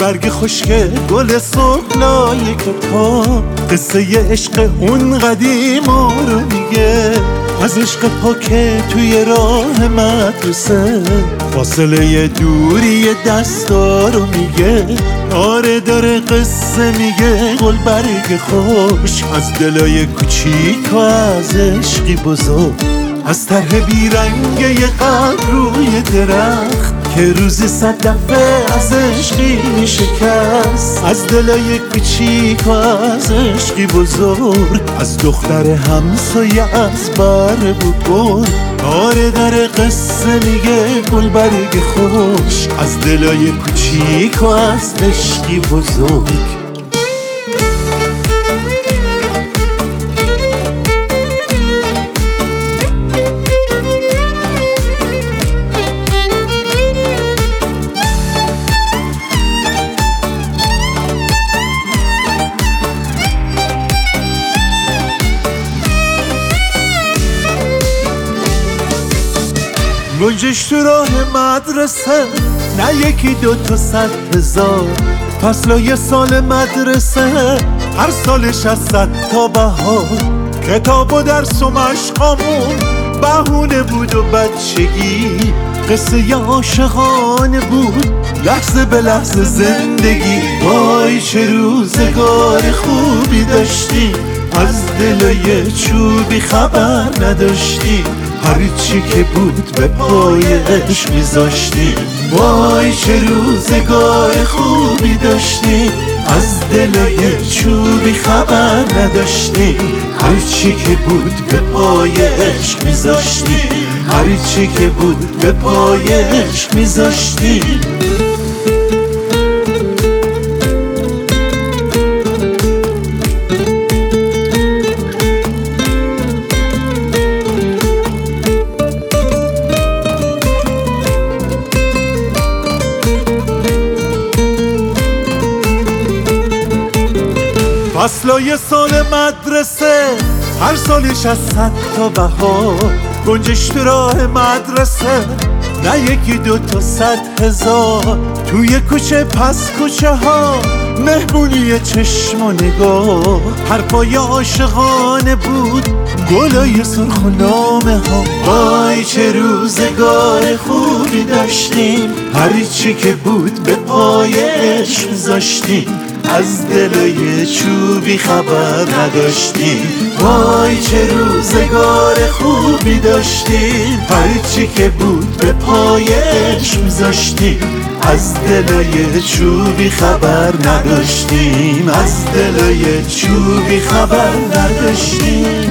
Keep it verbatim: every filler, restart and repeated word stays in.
برگ خشک گل سرخلای کتاب قصه عشق اون قدیما رو میگه، از عشق پاک توی راه مدرسه، فاصله دوری دستا رو میگه. آره داره قصه میگه گل برگ خوش از دلای کوچیک و از عشقی بزرگ، از طرح بیرنگه قلب روی درخت که روزی صد دفعه از عشقی میشکست، از دلای کوچیک و از عشقی بزرگ، از دختر همسایه از بر بود گل. آره داره قصه میگه گل برگ خوش از دلای کوچیک و از عشقی بزرگ. گنجش تو راه مدرسه نه یکی دو تا صد هزار، فصلای سال مدرسه هر سالش از صد تا بهار، کتاب و درس و مشقامون بهونه بود و بچگی، قصه ی عاشقانه بود لحظه به لحظه زندگی. وای چه روزگار خوبی داشتیم، از دلای چوبی خبر نداشتیم، هر چی که بود به پای عشق میذاشتیم. وای چه روزگار خوبی داشتیم، از دلای چوبی خبر نداشتیم، هر چی که بود به پای عشق میذاشتیم، هر چی که بود به پای عشق میذاشتیم. فصلای سال مدرسه هر سالش از صد تا بهار، گنجش تو راه مدرسه نه یکی دو تا صد هزار، توی کوچه پس کوچه ها مهمونی چشم و نگاه، حرفای عاشقانه بود گلای سرخ و نامه ها. وای چه روزگار خوبی داشتیم، هر چی که بود به پای عشق میذاشتیم، از دلای چوبی خبر نداشتیم. وای چه روزگار خوبی داشتیم، هر چی که بود به پای عشق میذاشتیم، از دلای چوبی خبر نداشتیم، از دلای چوبی خبر نداشتیم.